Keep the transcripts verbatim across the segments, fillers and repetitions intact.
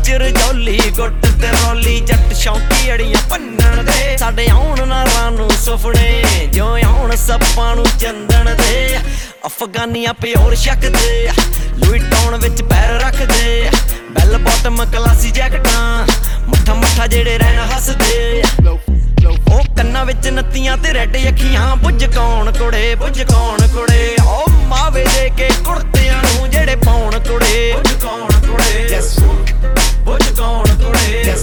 विच रजौली गुट ते रौली जट शौकी अड़ियां भन्नण दे साडे आउण नारां नूं सुफने जो आउण सप्पां नूं चंदन दे अफगानियां प्योर शक दे लुई टाउन विच पैर रख दे बैल बॉटम क्लासी जैकटां मट्ठा मट्ठा जेड़े रहन हसदे ओ कन्ना विच नत्तियां ते रैड अखियां बुझ कौन कुड़े बुझ कौन कुड़े ओ मावे दे के कुड़तियां नूं जेड़े पाउण कुड़े बुझ कौन कुड़े बुझ कौन कुड़े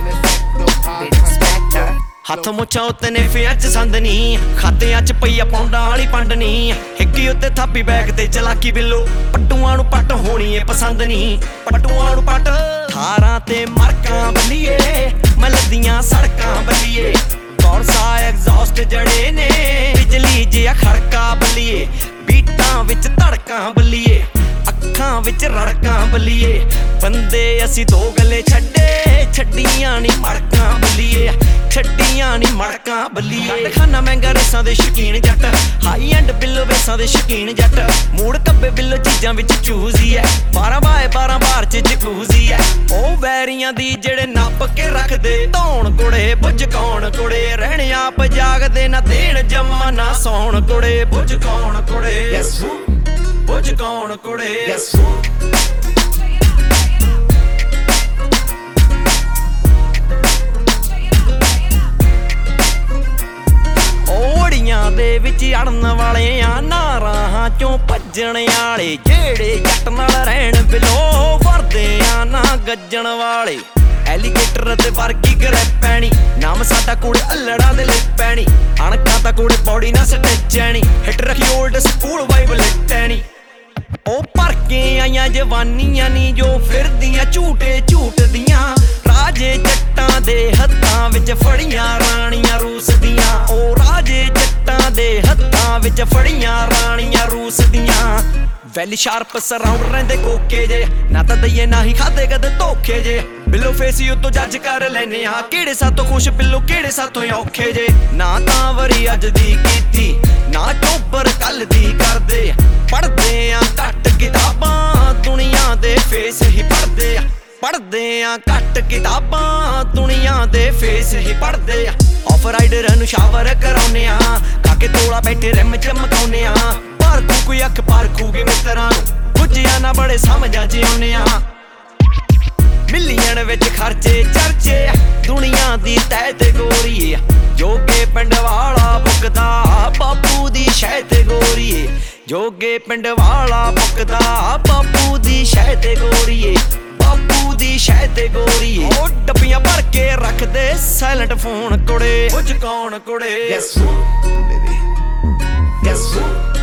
हथ मुछां उत्ते ने फियां च संद नी खातियां च पईया पौंडां वाली पंड नी हिक्की उत्ते थापी बैग ते चलाकी बिल्लो पट्टूआं नूं पट होनी ए पसंद नी पट्टूआं नूं पट थारां ते मरकां बल्लीए मलदियां सड़कां बल्लीए कौरसा एग्जॉस्ट जड़े ने बिजली जिहा खड़का बल्लीए बीटां विच धड़कां बल्लीए अखां विच रड़कां बल्लीए बंदे असी दो गले छड्डे छड्डियां नी मड़कां बल्लीए छड्डियां नी मड़कां बल्लीए खाना महंगा रेसां दे शकीन जट हाई एंड बिल्लो वेसां दे शकीन जट मूड़ कब्बे बिल्लो चीजां विच चूजी है बारह बाय बारह बार च जकूजी है ओ बैरियां दी जेड़े नप के रख दे धौण कुड़े बुझ कौन कुड़े रहने आप जागदे ना देण जम्मा ना सौण कुड़े बुझ कौन कुड़े बुझ कौन कुड़े दे विच अड़न वाले आ नारां चों भज्जण वाले जेड़े जट नाल रहण बिलो वरदे आ ना गज्जण वाले एलीगेटर ते वर्गी गरैपैनी नाम साडा कुड़े अल्लड़ां दे लिप पैनी अणकां तां कुड़े पौड़ी ना सटैचैनी हिट रखी ओल्ड स्कूल वाइब लिटैनी ओ भर के आईयां जवानियां नी जो फिरदियां झूटे झूटदियां राजे जट्टां दे हत्थां विच फड़ियां राणियां रूस दियां ओ राजे जट्टां दे हत्थां विच फड़ियां राणियां रूस दियां वैली शार्प सराउंड रहिंदे कोके जे ना तां दईए ना ही खादे कदे धोखे जे बिल्लो फेस उत्तों जज कर लैने आ केड़े सातों खुश बिल्लो केड़े सातों औखे जे ना तां वरी अज दी कीती ना चोबर कल दी करदे पढ़दे आ घट किताबां दुनिया दे फेस ही पढ़दे आ पढ़दे आ घट किताबां दुनिया दे फेस ही पढ़दे आ ऑफ राइडर नूं शावर कराउने आ काके तोला बैठे रिम चमकाउने आ पारखू कोई अख पारखूगे मित्तरां नूं बुझिया ना बड़े समझां च आउने आ मिलियन विच खर्चे चर्चे दुनिया दी तै ते गोरीए जोगे पिंड वाला बुकदा बापू दी शै ते गोरीए जोगे पिंड वाला बुकदा बापू दी शै ते गोरीए बापू दी शै ते गोरीए ओ डब्बियां भर के रख दे साइलेंट फोन कुड़े बुझ कौन कुड़े